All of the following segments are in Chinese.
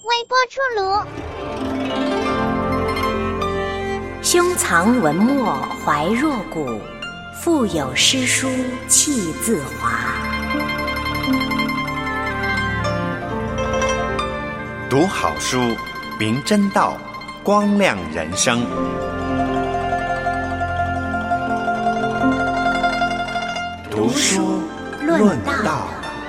微波出炉。 胸藏文墨怀若谷，腹有诗书气自华。 读好书，明真道，光亮人生。读书论道。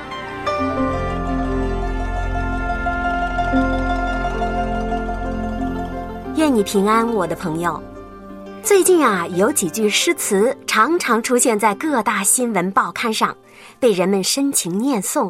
愿你平安，我的朋友。最近有几句诗词常常出现在各大新闻报刊上，被人们深情念诵。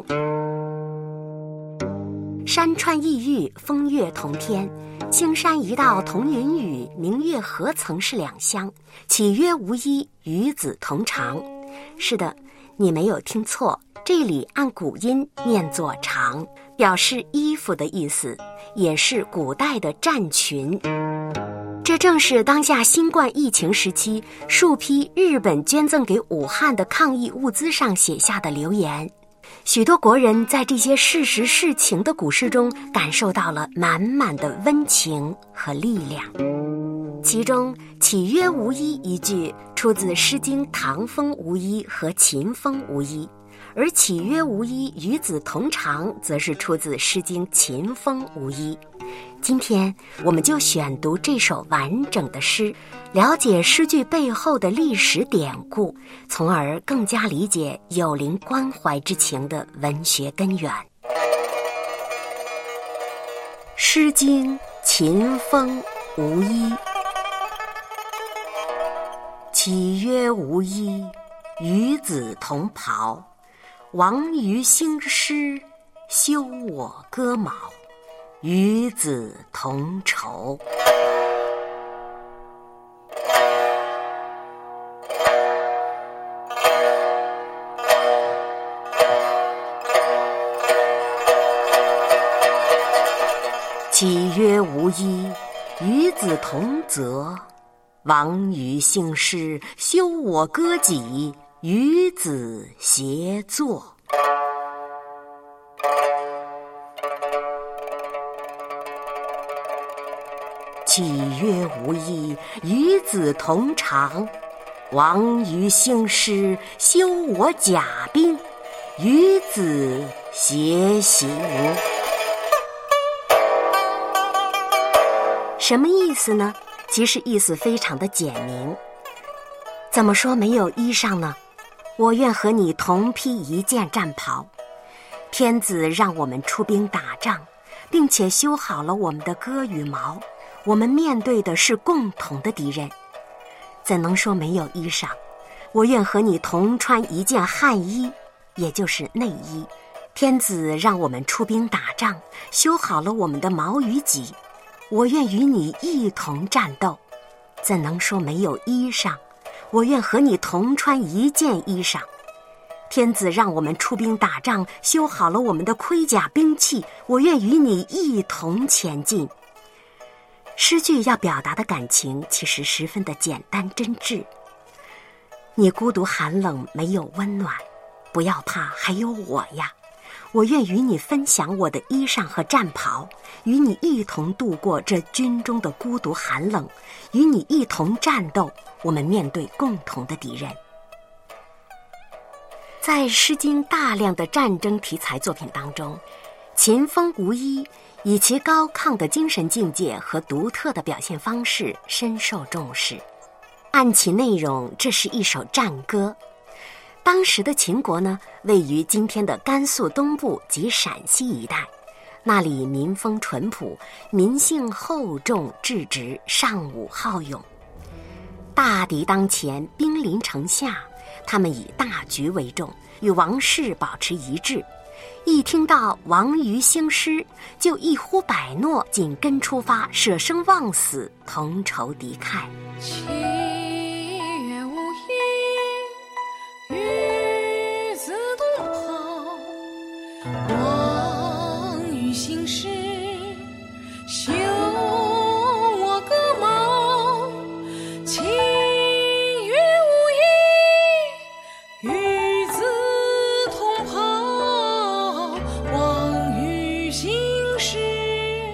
山川异域，风月同天，青山一道同云雨，明月何曾是两乡，岂曰无衣，与子同长。是的，你没有听错，这里按古音念作长，表示衣服的意思，也是古代的战裙。这正是当下新冠疫情时期数批日本捐赠给武汉的抗疫物资上写下的留言。许多国人在这些事实事情的古诗中感受到了满满的温情和力量。其中岂曰无衣一句出自《诗经·唐风无衣》和《秦风无衣》，而岂曰无衣，与子同长则是出自《诗经·秦风无衣》。今天我们就选读这首完整的诗，了解诗句背后的历史典故，从而更加理解有灵关怀之情的文学根源。《诗经·秦风无衣》：岂曰无衣，与子同袍。王于兴师，修我戈矛。与子同酬。岂曰无衣，与子同泽。王于兴师，修我戈戟，与子偕作。岂曰无衣，与子同长。王于兴师，修我甲兵，与子偕行。什么意思呢？其实意思非常的简明。怎么说没有衣裳呢？我愿和你同披一件战袍。天子让我们出兵打仗，并且修好了我们的戈与矛。我们面对的是共同的敌人，怎能说没有衣裳？我愿和你同穿一件汗衣，也就是内衣。天子让我们出兵打仗，修好了我们的矛与戟，我愿与你一同战斗，怎能说没有衣裳？我愿和你同穿一件衣裳。天子让我们出兵打仗，修好了我们的盔甲兵器，我愿与你一同前进。诗句要表达的感情其实十分的简单真挚。你孤独寒冷，没有温暖，不要怕，还有我呀。我愿与你分享我的衣裳和战袍，与你一同度过这军中的孤独寒冷，与你一同战斗，我们面对共同的敌人。在《诗经》大量的战争题材作品当中，秦风无衣以其高亢的精神境界和独特的表现方式深受重视。按其内容，这是一首战歌。当时的秦国呢，位于今天的甘肃东部及陕西一带，那里民风淳朴，民性厚重质直，尚武好勇。大敌当前，兵临城下，他们以大局为重，与王室保持一致。一听到王于兴师，就一呼百诺，紧跟出发，舍生忘死，同仇敌忾。 岂曰无衣，与子同袍。王于兴师，修我戈矛。岂曰无衣，与子同袍。王于兴师，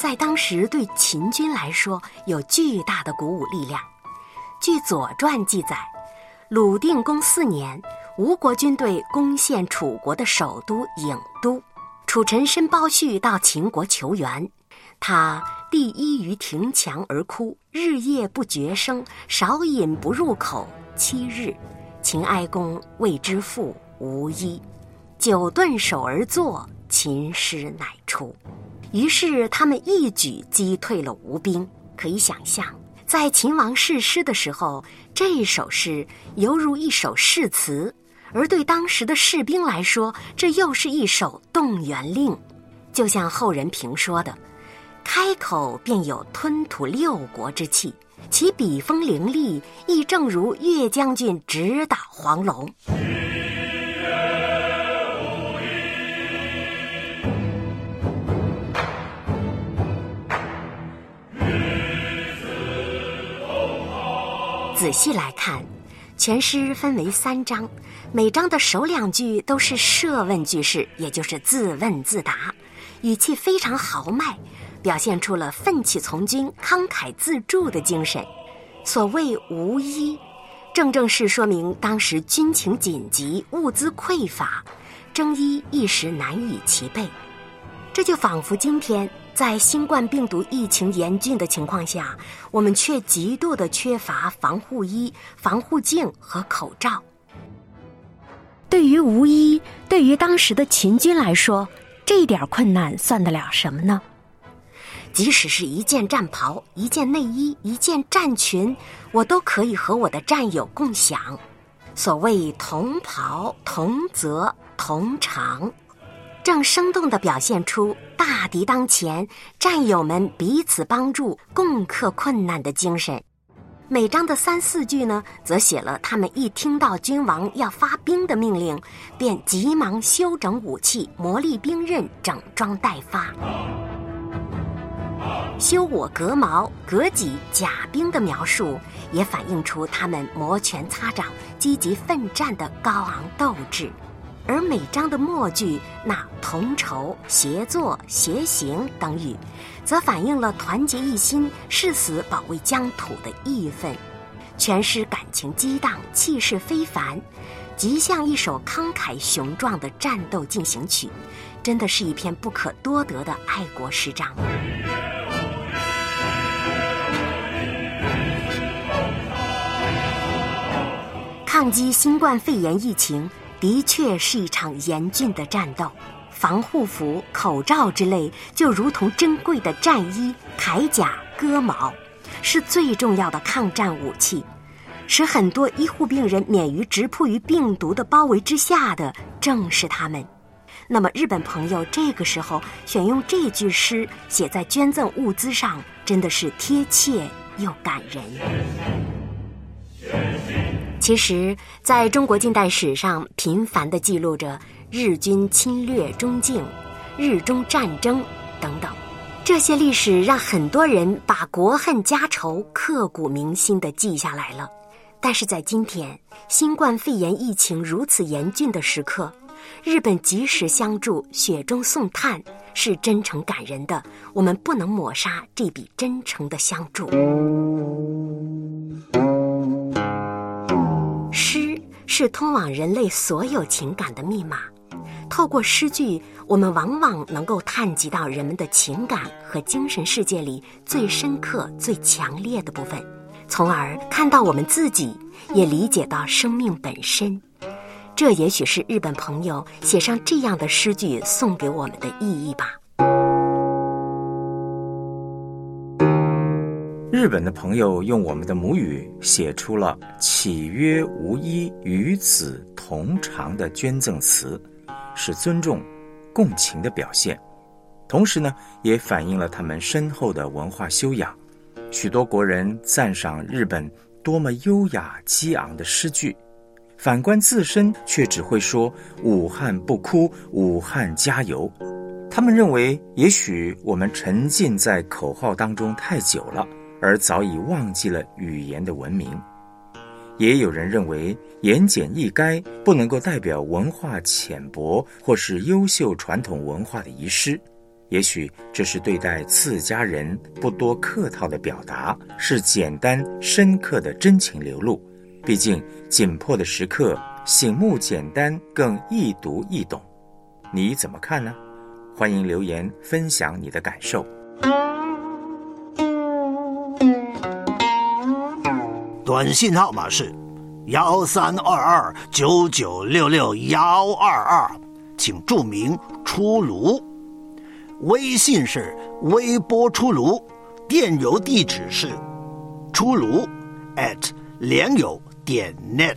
在当时对秦军来说有巨大的鼓舞力量。据《左传》记载，鲁定公4年，吴国军队攻陷楚国的首都郢都，楚臣申包胥到秦国求援，他第一于庭墙而哭，日夜不绝声，少饮不入口7日。秦哀公谓之父无衣，久顿首而坐，秦师乃出。于是他们一举击退了吴兵。可以想象，在秦王誓师的时候，这首诗犹如一首誓词，而对当时的士兵来说，这又是一首动员令。就像后人评说的，开口便有吞吐6国之气，其笔锋凌厉，亦正如岳将军直捣黄龙。仔细来看，全诗分为3章，每章的首2句都是设问句式，也就是自问自答，语气非常豪迈，表现出了奋起从军、慷慨自助的精神。所谓无衣，正是说明当时军情紧急，物资匮乏，征衣一时难以齐备。这就仿佛今天在新冠病毒疫情严峻的情况下，我们却极度的缺乏防护衣、防护镜和口罩。对于无衣，对于当时的秦军来说，这点困难算得了什么呢？即使是一件战袍、一件内衣、一件战裙，我都可以和我的战友共享。所谓同袍、同泽、同裳，正生动地表现出大敌当前，战友们彼此帮助、共克困难的精神。每章的3、4句呢，则写了他们一听到君王要发兵的命令，便急忙修整武器、磨砺兵刃、整装待发。修我革矛、革己、甲兵的描述，也反映出他们摩拳擦掌、积极奋战的高昂斗志。而每章的末句那同酬、协作、协行等语，则反映了团结一心、誓死保卫疆土的义愤。全诗感情激荡，气势非凡，极像一首慷慨雄壮的战斗进行曲，真的是一篇不可多得的爱国诗章。抗击新冠肺炎疫情的确是一场严峻的战斗，防护服、口罩之类就如同珍贵的战衣、铠甲、戈矛，是最重要的抗战武器。使很多医护病人免于直扑于病毒的包围之下的，正是他们。那么日本朋友这个时候选用这句诗写在捐赠物资上，真的是贴切又感人。其实在中国近代史上频繁地记录着日军侵略中境、日中战争等等，这些历史让很多人把国恨家仇刻骨铭心地记下来了。但是在今天新冠肺炎疫情如此严峻的时刻，日本及时相助、雪中送炭，是真诚感人的，我们不能抹杀这笔真诚的相助。诗是通往人类所有情感的密码，透过诗句，我们往往能够探及到人们的情感和精神世界里最深刻、最强烈的部分，从而看到我们自己，也理解到生命本身。这也许是日本朋友写上这样的诗句送给我们的意义吧。 日本的朋友用我们的母语写出了岂曰无衣，与子同裳的捐赠词，是尊重、共情的表现。同时呢，也反映了他们深厚的文化修养。许多国人赞赏日本多么优雅激昂的诗句，反观自身却只会说武汉不哭，武汉加油。他们认为也许我们沉浸在口号当中太久了，而早已忘记了语言的文明。也有人认为言简意赅不能够代表文化浅薄或是优秀传统文化的遗失。 也许这是对待次家人不多客套的表达，是简单深刻的真情流露。毕竟紧迫的时刻，醒目简单更易读易懂。你怎么看呢？欢迎留言分享你的感受。 短信号码是132299661122，请注明出炉。微信是微波出炉，电邮地址是出炉联友.net。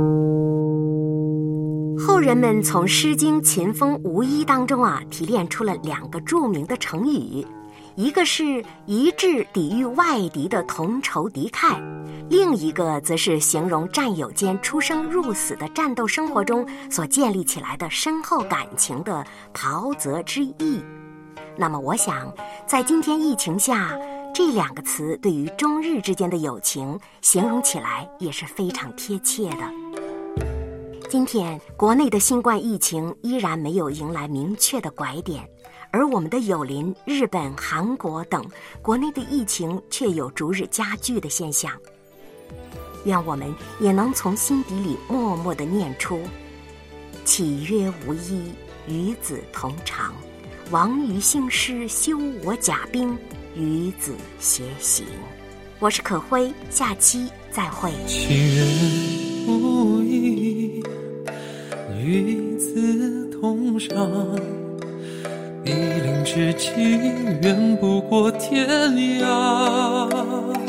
后人们从《诗经·秦风·无衣》当中提炼出了2个著名的成语，一个是一致抵御外敌的同仇敌忾，另一个则是形容战友间出生入死的战斗生活中所建立起来的深厚感情的袍泽之意。那么我想，在今天疫情下，这2个词对于中日之间的友情形容起来也是非常贴切的。今天国内的新冠疫情依然没有迎来明确的拐点，而我们的友邻日本、韩国等国内的疫情却有逐日加剧的现象。愿我们也能从心底里默默地念出岂曰无衣，与子同长，王于兴师，修我甲兵，与子偕行。我是可辉，下期再会。 情人无衣，与子同长，一领知己，远不过天涯。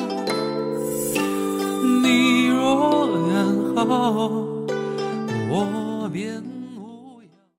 你若安好，我